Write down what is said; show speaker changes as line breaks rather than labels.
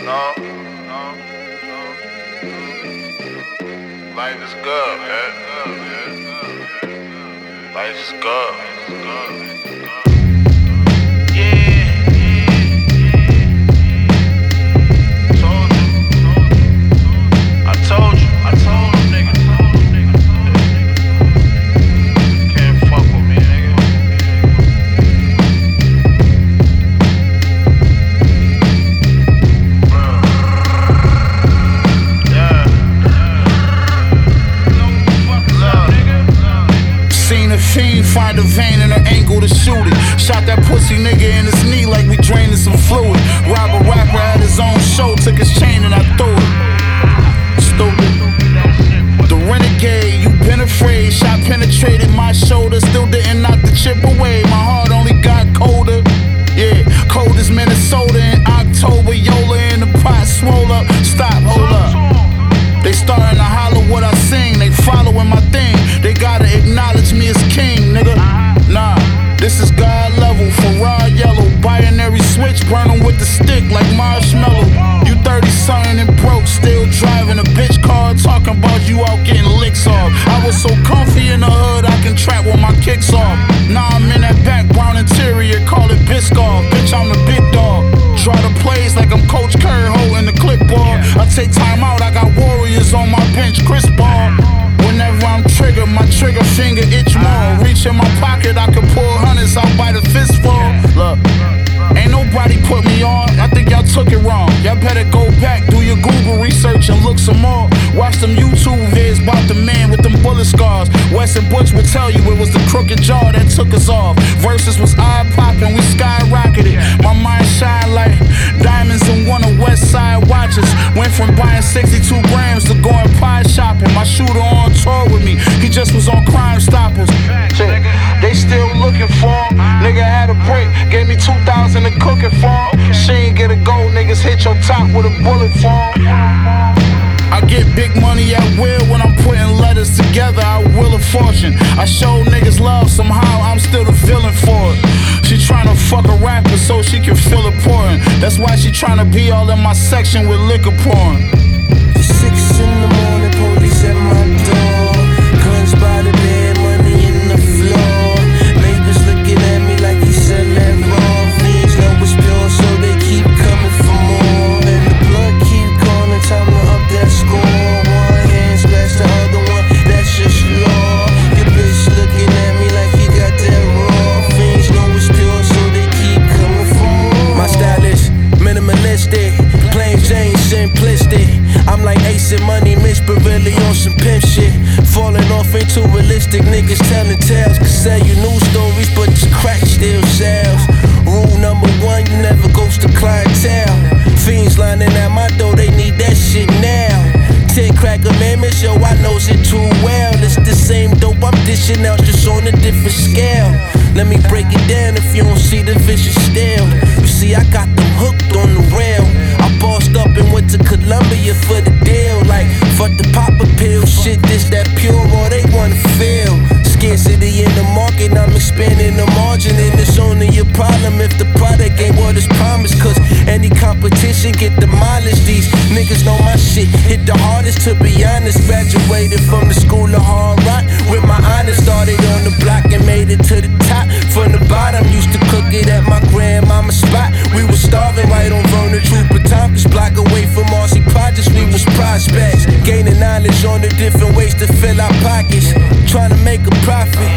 No. Life is good, man. Life is good. I told you, nigga. Can't fuck with me, nigga.
Seen a fiend find a vein in her ankle to shoot it. Shot that pussy nigga in his knee like we draining some fluid. Rob a rapper at his own show, took his chain and I threw it. Stupid. The renegade, you been afraid. Shot penetrated my shoulder, still didn't knock the chip away. My heart only got colder. Yeah, cold as Minnesota in October. Yola in the pot, swole up. Stop, hold up. They starting to holler what I sing. They following my thing. They gotta acknowledge me as king, nigga. Nah, this is God level. For raw yellow, binary switch, burn 'em with the stick like marshmallow. You 30-something and broke, still driving a bitch car, talking about you out getting licks off. I was so comfy in the hood, I can trap with my kicks off. Now I'm in that back brown interior, call it Biscoff. Bitch, I'm the big dog. Draw the plays like I'm Coach Kerr holding the clipboard. I take time out, I got warriors on my bench, Chris Paul. Whenever I'm triggered, my trigger finger itch more. Reach in my pocket, I can pull hundreds out by the fistful. Look, ain't nobody put me on. I think y'all took it wrong. Y'all better go back, do your Google research and look some more. Watch them YouTube vids about the man with them bullet scars. Weston Butch would tell you it was the crooked jaw that took us off. Verses was eye-popping, we skyrocketed. My mind shine like diamonds in one of West Side watches. Went from buying 62 grams to going pie shopping. My shooter on tour with me, he just was on Crime Stoppers. They still looking for him. Nigga had a break, gave me 2,000 to cook it for him. She ain't get a gold, niggas hit your top with a bullet for him. I get big money at will when I'm putting letters together. I will of fortune. I show niggas love somehow. I'm still the villain for it. She tryna fuck a rapper so she can feel important. That's why she tryna be all in my section with liquor pouring.
6 in the morning, police at my door. Guns by the bed, money in the floor. Neighbors looking at me like he said that wrong. Fiends know it's pure, so they keep coming for more. And the blood keep calling, time to up that score. One hand scratch the other one, that's just law. Your bitch looking at me like he got that raw. Fiends know it's pure, so they keep coming for more. My style is minimalistic, plain Jane simplistic. I'm like Ace and Money, Mitch, but really on some pimp shit. Falling off into realistic niggas telling tales. Could sell you news stories, but this crack still sells. Rule number 1, you never ghost the clientele. Fiends lining at my door, they need that shit now. 10 crack commandments, yo, I knows it too well. It's the same dope I'm dishing out, just on a different scale. Let me break it down if you don't see the vicious style. You see, I got them hooked on the rail. I bossed up and went to Columbia for the deal. Like, fuck the popper pill, shit, this that pure, all they wanna feel. Scarcity in the market, I'm expanding the margin. And it's only a problem if the product ain't what is promised. Cause any competition get demolished. These niggas know my shit hit the hardest, to be honest. Graduated from the school of hard rock with my honors. Started on the block and made it to the top. From the bottom, used to cook it at my grandmama's spot. We was starving right on Vernon Trooper Tompkins block away from Marcy Projects. We was prospects, gaining knowledge on the different ways to fill our pockets. Trying to make a profit,